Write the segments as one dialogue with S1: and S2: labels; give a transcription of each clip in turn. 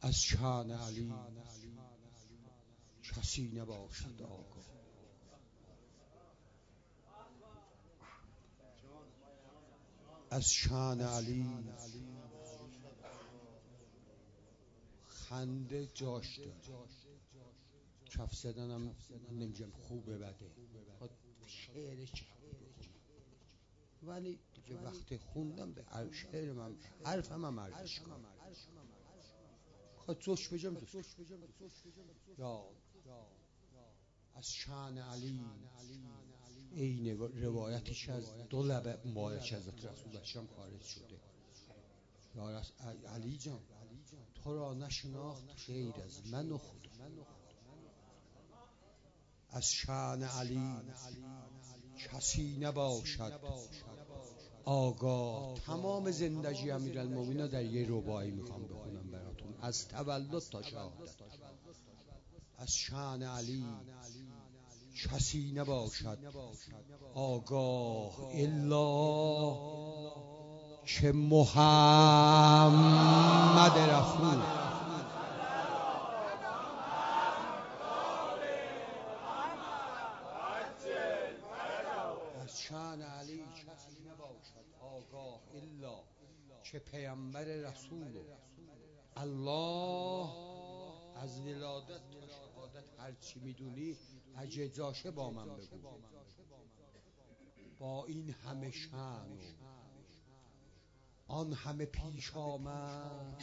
S1: از شأن علی کسی نباشد آگاه. از شأن علی خنده جاش داره، کف زدنم نمیگم خوبه بده، شعر چه بخونم، ولی دیگه وقتی خوندم به شعر من حرفم هم ارزش کنم. خواهد جوش بجم یا از شأن علی این روایتش از دو لب مبارک حضرت رسول اکرم خارج شده. یا علی جان تو را نشناخت غیر از من و خدا. از شأن علی کسی نباشد آگاه. تمام زندگی امیرالمومنین در یه رباعی میخوام بخونم براتون، از تولد تا شهادت. از شأن علی کسی نباشد آگاه الا که محمد رسول. از شأن علی کسی نباشد آگاه الا که پیامبر رسول الله از ولادت تا شهادت هرچی میدونی اجزاشه با من بگو. با این همه شأن و آن همه پیش آمد،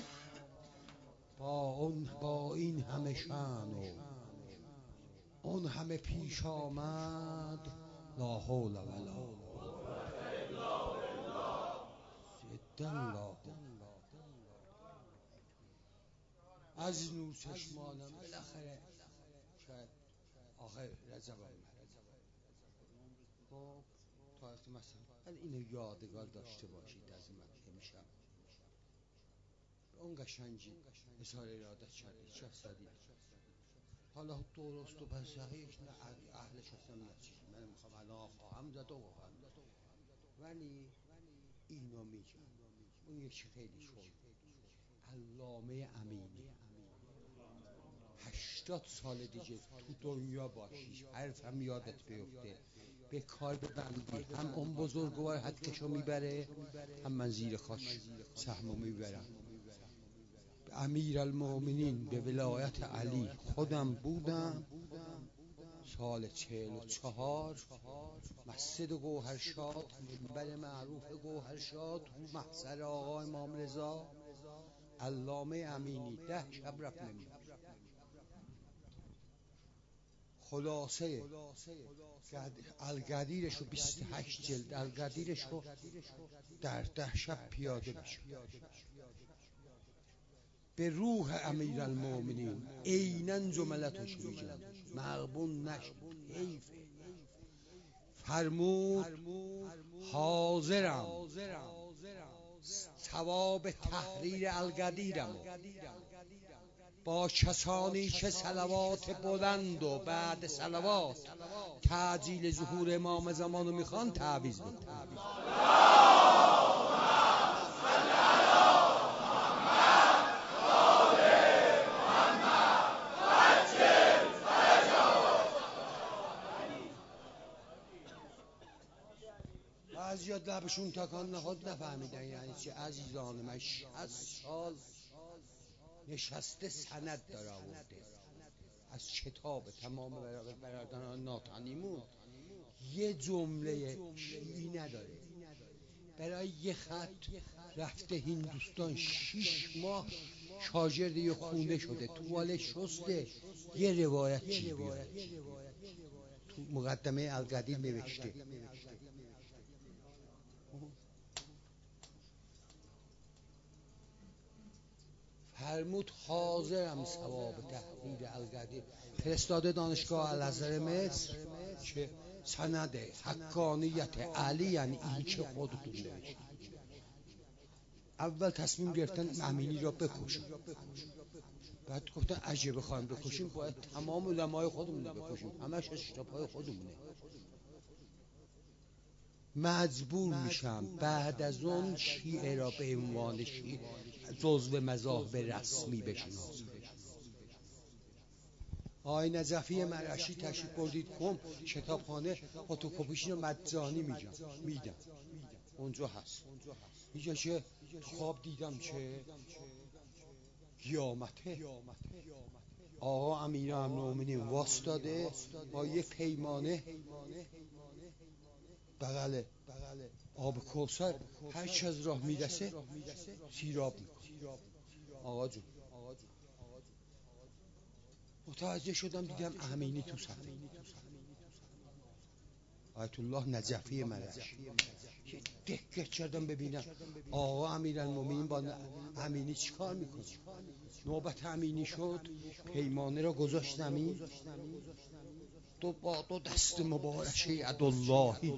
S1: با این همه شأن و آن همه پیش آمد، لا حول ولا قوة الا بالله. از نور چشمانم بالاخره شاید آخر رجبم خب تا وقتی مثلا اینو یادگار داشته باشید از من امشب اون قشنگی اظهار ارادت کردید چه صدید. حالا درست و پس صحیح نه اهلش هستم نه چی، من میخوام الان خواهم زد و خواهم زد، ولی اینو میگم. اون یکی خیلی شد علامه امینی 80 سال دیگه تو دنیا باشی حرفم یادت بیفته به کار ببندی، هم اون بزرگوار حدکشو میبره هم من زیر خاک سهمو میبرم. امیرالمومنین به ولایت علی خودم بودم سال 44 مسجد گوهرشاد، منبر معروف گوهرشاد، محضر آقا امام رضا علامه امینی 10 شب رفت نمیاد. خلاصه القدیرشو 28 جلد القدیرشو در 10 شب پیاده بشه. به روح امیرالمومنین عیناً جملتش میگم مغبون نشد، حیفه. فرمود حاضرم ثواب تحریر القدیرم با کسانی که صلوات بلند و بعد صلوات تعجیل ظهور امام زمان رو میخوان تعویض بکنن. بعضی ها لبشون تکان نخود نفهمیدن یعنی چی. عزیزان من 60 سال نشسته سند داره آورده از کتاب تمام برادران ناتنیمون، یه جمله شیعی نداره. برای یه خط رفته هندوستان 6 ماه شاگرد یه خونه شده، توالت شسته، یه روایت چی بیاره تو مقدمه القدیر نوشته. فرمود حاضرم ثواب تحریر القدیر. فرستاده دانشگاه الازهر مصر که سند حقانیت علی یعنی این که خودتون نوشتید. اول تصمیم گرفتن امینی را بکشن، بعد گفتن اگه بخوایم بکشیم باید تمام علمای خودمون رو بکشیم، همش از کتاب‌های خودمونه. مجبور میشم بعد از اون شیعه را به عنوان شیعه جزو مذاهب رسمی بشناسید. آقای نجفی مرعشی تشریف بردید کم کتابخانه، فتوکپیشون رو مجانی میدن اونجا هست. اینجا چه خواب دیدم که قیامته، آقا امیرالمومنین واسطاده با یه پیمانه بغل آب کوثر، هر چه از راه میرسه سیراب میکنه. آقا جون متوجه شدم دیدم امینی تو صحنه، آیت الله نجفی مرعشی. دقت کردم ببینم آقا امیرالمومنین با امینی چیکار میکنه. نوبت امینی شد، پیمانه را گذاشت زمین، با دو دست مبارک یداللهی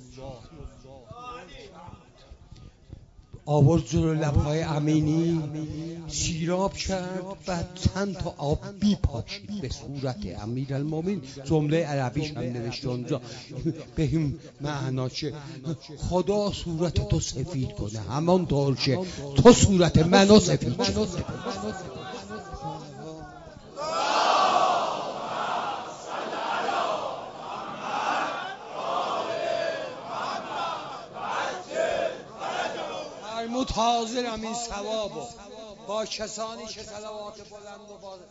S1: آورد جلو لبهای امینی، سیراب کرد، بعد چند تا آب بیپاشید به صورت امیرالمومنین. جمله عربیش هم نوشته اونجا به این معنا که خدا صورت تو سفید کنه، همان طور که تو صورت منو سفید کنه. فرمود حاضرم این ثوابو با کسانی که صلوات بلند و با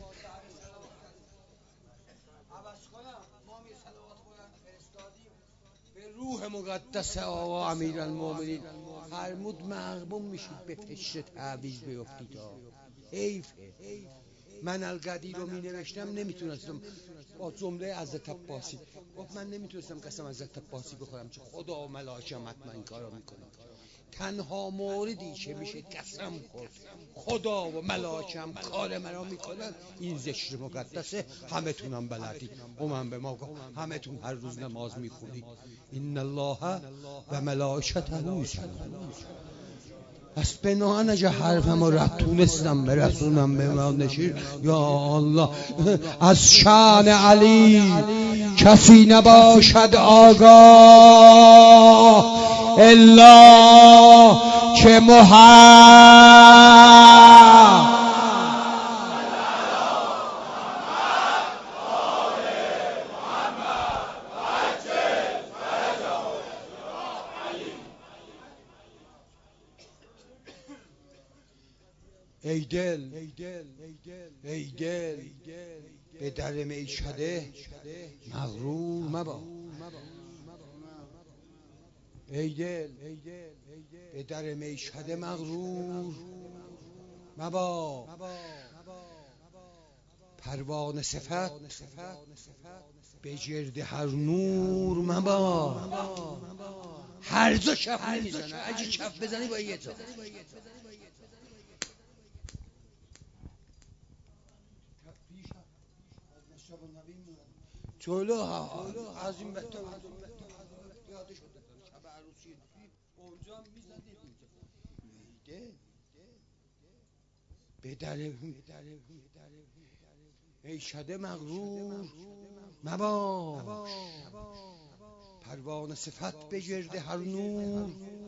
S1: ما یه صلوات بلند فرستادیم به روح مقدس آقا امیرالمومنین. فرمود مغبون میشید به پشت تعویض بیفتید. حیفه من القدیر رو می نوشتم نمیتونستم با جمله حضرت عباسی، گفت من نمیتونستم قسم حضرت عباسی بخورم چه خدا و ملائکه حتما این کارو میکنن. تنها موردی که میشه قسم خورد خدا و ملائکه هم کار مرا میکنن این ذکر مقدسه، همه تونم بلدی. من به ما گفت همه تون هر روز نماز میخونید ان الله و ملائکته یصلون. پس بناهن اگه حرفم رو تونستم برسونم به نشیر، یا الله از شأن علی کسی نباشد آگاه الا که محمد. ای دل به در میکده مغرور مبا. ای دل به در میکده مغرور مبا. پروانه صفت به گرد هر نور مبا. هر جا کف نمیزنه، اگه کف بزنی با یه جا. جلو از این بطه یاده شده شب عروسی اونجا هم میزدید به در میکده مغرور مباش. پروانه صفت به گرد هر نور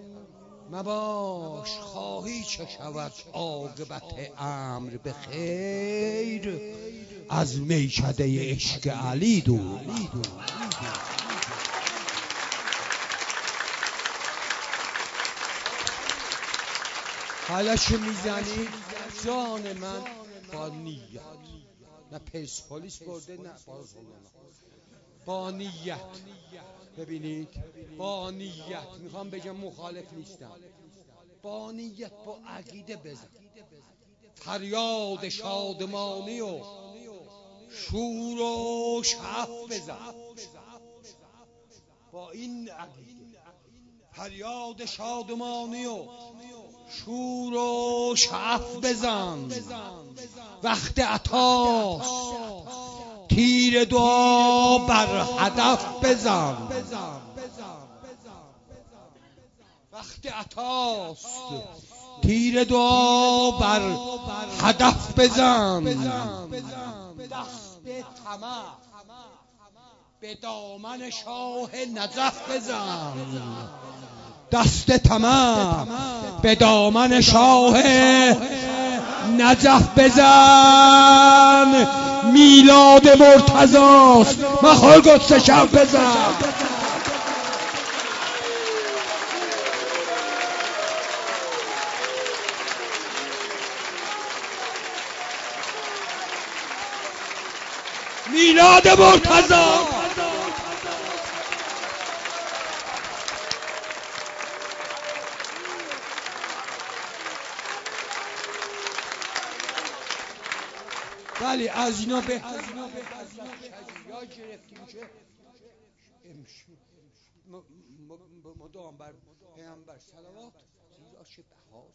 S1: مباش. خواهی چه شود عاقبت امر به خیر، از میکده عشق علی دور. حالا که میزنید جان من با نیت، نه پرسپولیس برده نه با نیت. ببینید با نیت میخوام بگم مخالف نیستم، با نیت با عقیده بزن. فریاد شادمانی و شور و شعف بزن با این عقیده. فریاد شادمانی و شور و شعف بزن. وقت عطاست تیر دعا بر هدف بزن. وقت عطاست تیر دعا بر هدف بزن. دست طمع به دامن شاه نجف بزن. دست طمع به دامن شاه نجف بزن، میلاد مرتضاست مخور قدس شب بزن. میلاد مرتضی ولی از اینا بهتر یا گرفتیم که مدام بر پیامبر صلوات زیرا چه بهار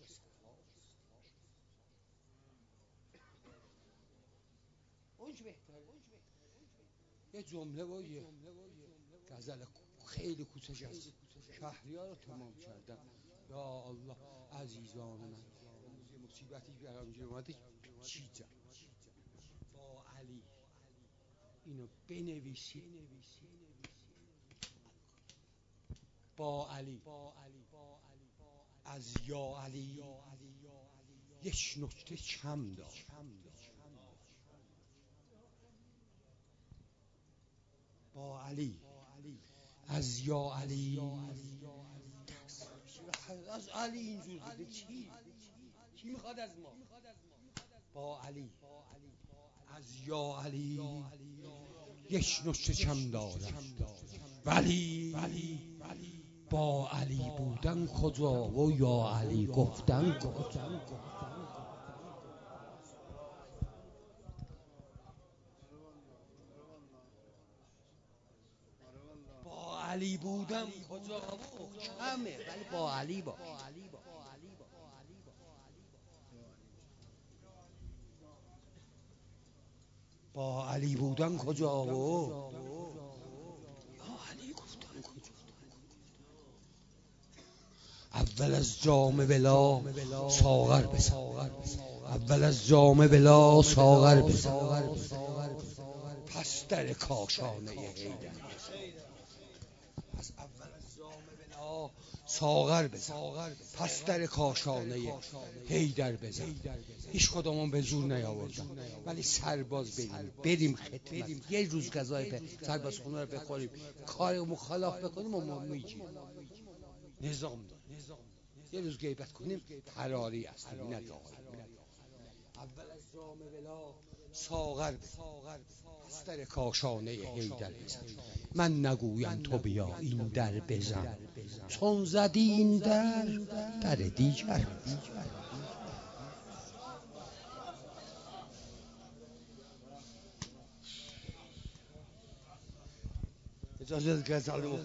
S1: اونج بهتره. یه جمله و یه غزل خیلی کوچک از شهریار رو تمام کردم. یا الله عزیزان من، یه مصیبتی برام گیر اومده چیزم با علی اینو بنویسید. با علی از یا علی یک نکته کم داشت. با علی از یا علی از علی اینجور بده چی میخواد از ما؟ با علی از یا علی یک نکته کم دارم، ولی با علی بودن کجا و یا علی گفتن کجا. با علی بودن کجا کمه، ولی با علی با علی بودن کجا و یا علی گفتن کجا. اول از جام بلا ساغر بزن، اول از جام بلا ساغر بزن، پس در کاشانه حیدر. پس اول از جام بلا ساغر بزن، پس در کاشانه حیدر بزن. هیچ کدامون به زور نیاوردن، ولی سرباز بریم خدمت. یه روز غذای سرباز خونه رو بخوریم، کار مخالف بکنیم و ما میگیم نظام دار. یه روز غیبت کنیم فراری هستیم نداریم. اول از جام بلا ساغر پس در کاشانه حیدر بزن. من نگویم تو بیا این در بزن، چون زدی این در دیگر. اجازه غزل رو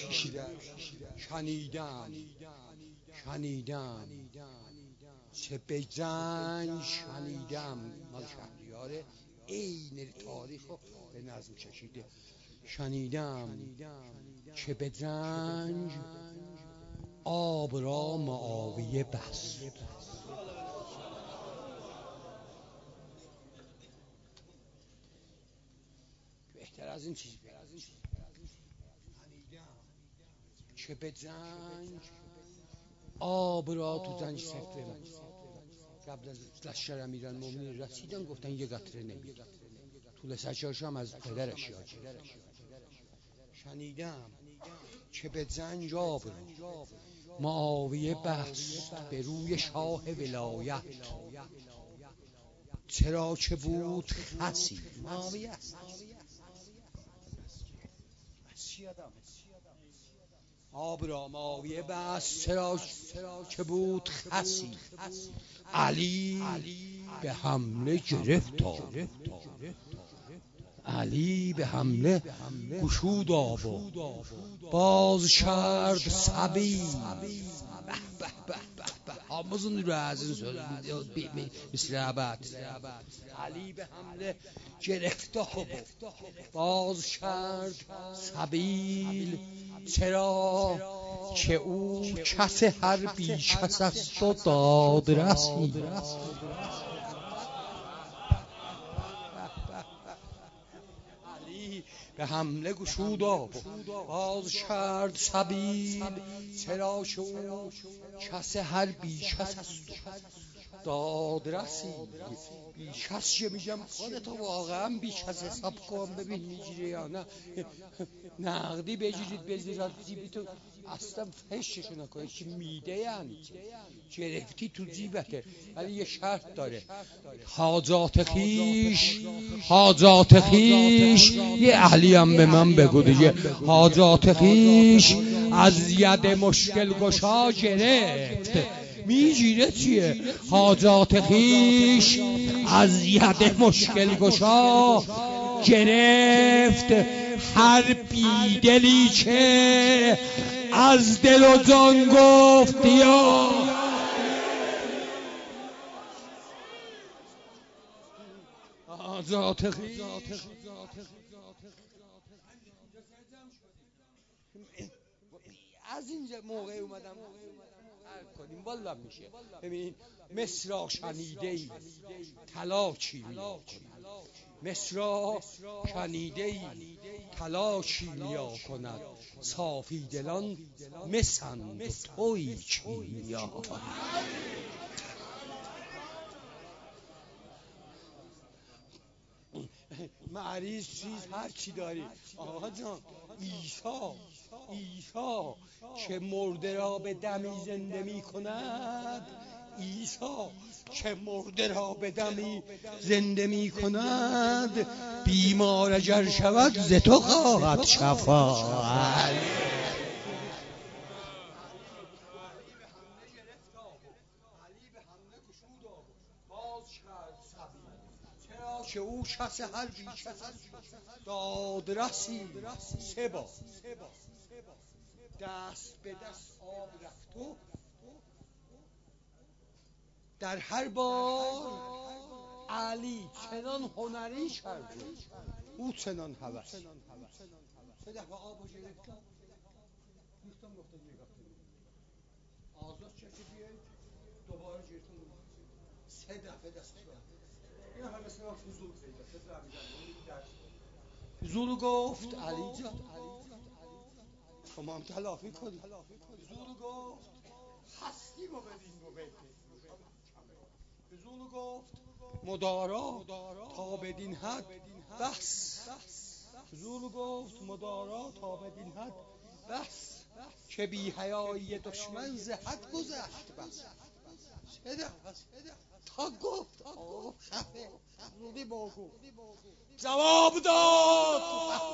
S1: شنیدم چه به جنگ شنیدم. مال شهریاره عین تاریخ رو به نظم کشیده. شنیدم چه به جنگ آب را معاویه بست. بهتر از این چیز چه به جنگ آب را تو جنگ سفره من. قبل از لشکر امیرالمومنین رسیدن گفتن یه قطره نمیاد. طول سرشارش هم از پدرش یاد. شنیدم چه به جنگ آب را معاویه بست به روی شاه ولایت، چرا چه بود خسی معاویه است. آب را معاویه بست چرا چه بود خسی. علی به حمله گرفتار، علی به حمله گشود آب و باز کرد سبیل. آموزون رو از این مثل عبد علی به حمله گرفت آب باز کرد سبیل. چرا که او کس هر بیکس است و دادرسی. علی به به حمله گشود و باز کرد سبیل، چرا که او کس هر بیکس است داد رسید. بیکس که میگم خودتو واقعا بیکس حساب کن ببین میگیری یا نه. نقدی بگیرید بذارید جیبتون اصلا فششو نکنید که میده یعنی گرفتی تو جیبته. ولی یه شرط داره، حاجات خیش یه اهلی هم به من بگو دیگه. حاجات خیش از ید مشکل گشا گرفت. میگیره چیه؟ حاجات خیش از ید مشکل گشا گرفت. هر بیدلی که از دل و جان گفت یا حاجات خیش. از اینجا موقع اومدم کنیم والله میشه. ببین مصر شنیده ای تلاشی میا کند، مصر شنیده ای تلاشی میا کند، صافی دلان مسند توی کیمیا کند. مریض چیز هر چی داری آقا جان. عیسی که مرده را به دمی زنده می کند، عیسی که مرده را به دمی زنده می کند، بیمار اگر شود ز تو خواهد شفاعت. که او کس هر بیکس داد رسید. سه بار دست به دست آب رفت و در هر بار علی چنان هنری کرد او چنان هوس. سه دفعه آب رو گرفتم گفتم نگاه کنید آزاد چه بیاید دوباره گرفتم سه دفعه دست کرد. این همه مثل من فضول پیدا فضول گفت علی جان شما هم تلافی کنید. فضول گفت هستی رو بدین رو بیته. فضول گفت مدارا تا بدین حد بس. فضول گفت مدارا تا بدین حد بس، که بی حیایی دشمن ز حد گذشت بس. تا گفت آقا خفه زودی باگو جواب داد.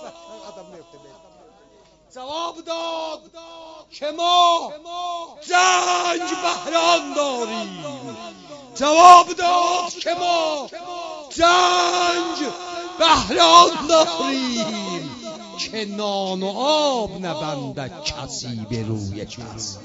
S1: جواب داد که ما جنگ بهران داریم. جواب داد که ما جنگ بهران داریم، که نان و آب نبندد کسی به روی کس.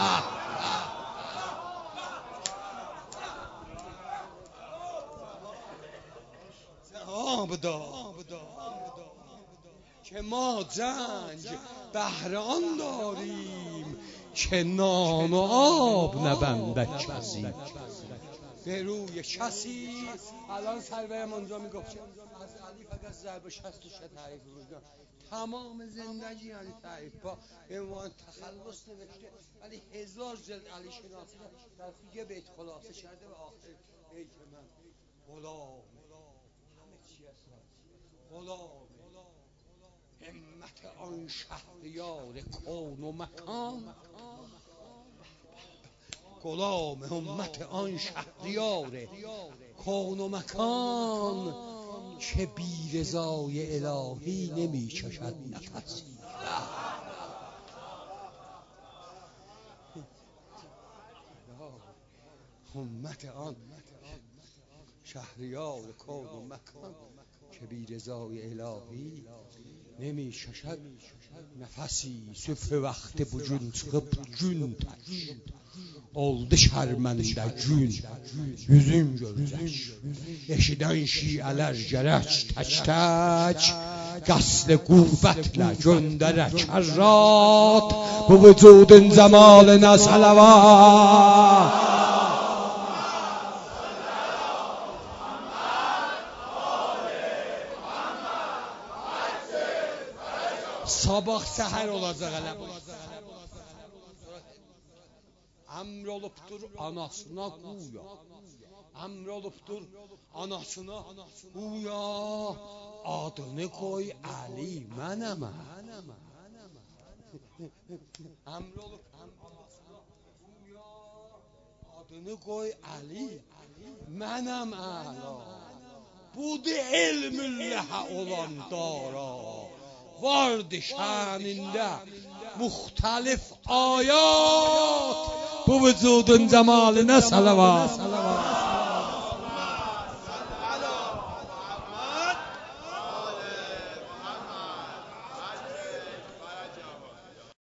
S1: جواب داد که ما جنگ بهران داریم، که نان و آب نبندد کسی به روی کسی. الان سرورم اونجا میگفت از علی فقط ضرب 66 تعریف روزگار تمام زندگی یعنی تعریف با عنوان تخلص نوشته، ولی 1000 جلد علی شناسی در یه بیت خلاصه کرده و آخر بیت من غلام همه چی هست، غلام همت آن شهریار کون و مکان، غلام همت آن شهریار کون و مکان، که بی رضای الهی نمی کشد نفسی. همت آن شهریار کون و مکان، که بی رضای الهی نمی کشد نفسی. Sübh vakti bu gün çıxıb gün oldu şərməndə gün, yüzün görəcək. Eşidən şiələr gərək tək-tək qəsd qüvvətlə göndərək hərrat, bu vücudun cəmalinə salavat. sabah səhər olacaq hələ bu. Əmr olubdur anasına quya. Əmr olubdur anasına quya. Adını qoy Ali mənəm. Əmr olubdur anasına quya. Adını qoy Ali mənəm əla. Budur elmülləhə olan dara. Vardı şanında muhtelif ayat. Bu vücudun cemaline salavat.